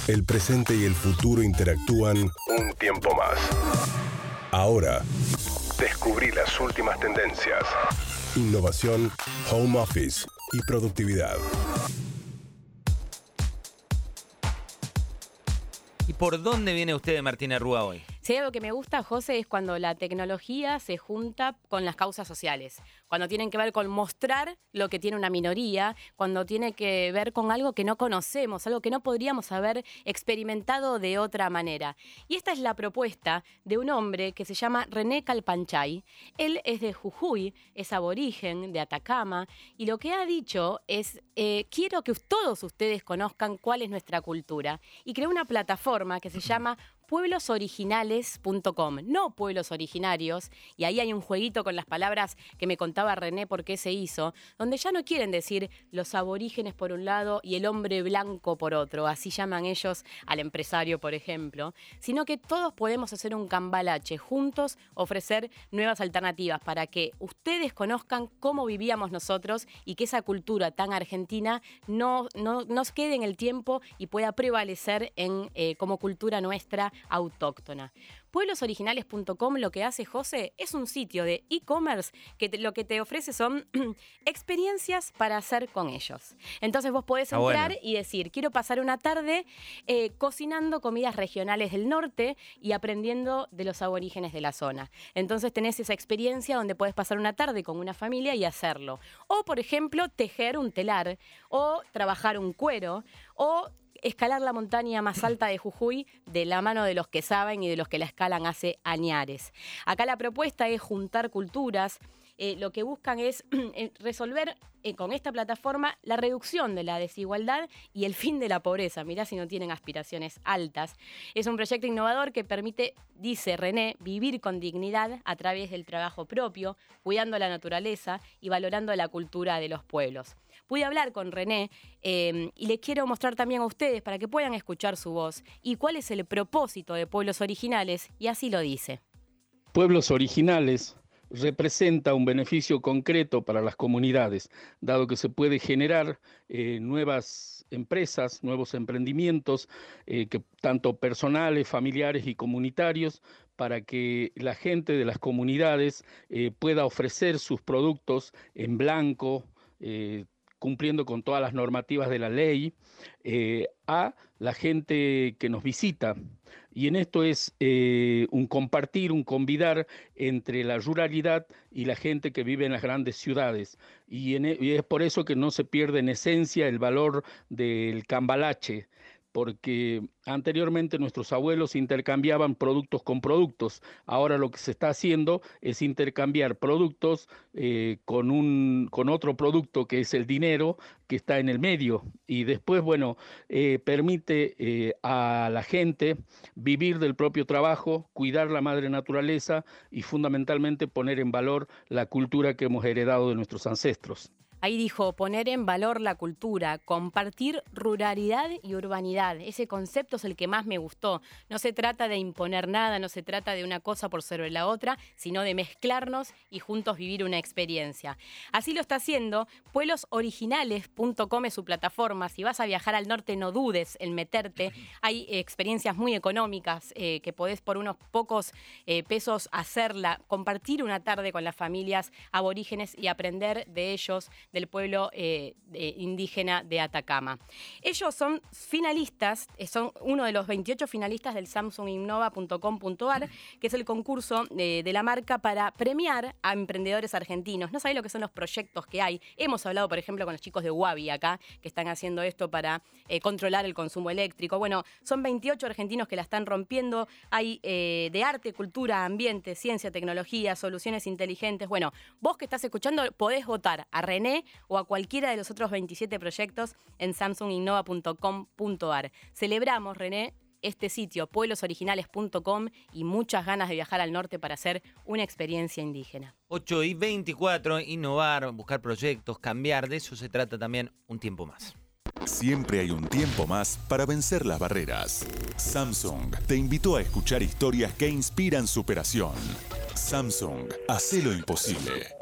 El presente y el futuro interactúan un tiempo más. Ahora, descubrí las últimas tendencias. Innovación, home office y productividad. ¿Y por dónde viene usted, Martina Rúa, hoy? Si hay algo que me gusta, José, es cuando la tecnología se junta con las causas sociales. Cuando tienen que ver con mostrar lo que tiene una minoría, cuando tiene que ver con algo que no conocemos, algo que no podríamos haber experimentado de otra manera. Y esta es la propuesta de un hombre que se llama René Calpanchay. Él es de Jujuy, es aborigen de Atacama, y lo que ha dicho es, quiero que todos ustedes conozcan cuál es nuestra cultura. Y creó una plataforma que se llama pueblosoriginales.com, no pueblos originarios, y ahí hay un jueguito con las palabras que me contaba René por qué se hizo, donde ya no quieren decir los aborígenes por un lado y el hombre blanco por otro, así llaman ellos al empresario, por ejemplo, sino que todos podemos hacer un cambalache, juntos ofrecer nuevas alternativas para que ustedes conozcan cómo vivíamos nosotros y que esa cultura tan argentina no nos quede en el tiempo y pueda prevalecer como cultura nuestra autóctona. Pueblosoriginales.com lo que hace, José, es un sitio de e-commerce que lo que te ofrece son experiencias para hacer con ellos. Entonces vos podés entrar y decir, quiero pasar una tarde cocinando comidas regionales del norte y aprendiendo de los aborígenes de la zona. Entonces tenés esa experiencia donde podés pasar una tarde con una familia y hacerlo. O, por ejemplo, tejer un telar, o trabajar un cuero, o escalar la montaña más alta de Jujuy de la mano de los que saben y de los que la escalan hace añares. Acá la propuesta es juntar culturas. Lo que buscan es resolver con esta plataforma la reducción de la desigualdad y el fin de la pobreza. Mirá si no tienen aspiraciones altas. Es un proyecto innovador que permite, dice René, vivir con dignidad a través del trabajo propio, cuidando la naturaleza y valorando la cultura de los pueblos. Pude hablar con René y les quiero mostrar también a ustedes para que puedan escuchar su voz y cuál es el propósito de Pueblos Originales, y así lo dice. Pueblos Originales representa un beneficio concreto para las comunidades, dado que se puede generar nuevas empresas, nuevos emprendimientos, que tanto personales, familiares y comunitarios, para que la gente de las comunidades pueda ofrecer sus productos en blanco, cumpliendo con todas las normativas de la ley, a la gente que nos visita. Y en esto es un compartir, un convidar entre la ruralidad y la gente que vive en las grandes ciudades. Y es por eso que no se pierde en esencia el valor del cambalache, porque anteriormente nuestros abuelos intercambiaban productos con productos. Ahora lo que se está haciendo es intercambiar productos con otro producto que es el dinero que está en el medio. Y después, permite a la gente vivir del propio trabajo, cuidar la madre naturaleza y fundamentalmente poner en valor la cultura que hemos heredado de nuestros ancestros. Ahí dijo, poner en valor la cultura, compartir ruralidad y urbanidad. Ese concepto es el que más me gustó. No se trata de imponer nada, no se trata de una cosa por sobre la otra, sino de mezclarnos y juntos vivir una experiencia. Así lo está haciendo. Pueblosoriginales.com es su plataforma. Si vas a viajar al norte, no dudes en meterte. Hay experiencias muy económicas que podés por unos pocos pesos hacerla, compartir una tarde con las familias aborígenes y aprender de ellos, del pueblo indígena de Atacama. Ellos son finalistas, son uno de los 28 finalistas del samsunginnova.com.ar, que es el concurso de la marca para premiar a emprendedores argentinos. No sabés lo que son los proyectos que hay. Hemos hablado, por ejemplo, con los chicos de Huabi acá, que están haciendo esto para controlar el consumo eléctrico. Bueno, son 28 argentinos que la están rompiendo. Hay de arte, cultura, ambiente, ciencia, tecnología, soluciones inteligentes. Bueno, vos que estás escuchando podés votar a René o a cualquiera de los otros 27 proyectos en samsunginnova.com.ar. Celebramos, René, este sitio, pueblosoriginales.com, y muchas ganas de viajar al norte para hacer una experiencia indígena. 8:24, innovar, buscar proyectos, cambiar, de eso se trata también un tiempo más. Siempre hay un tiempo más para vencer las barreras. Samsung te invitó a escuchar historias que inspiran superación. Samsung, hacé lo imposible.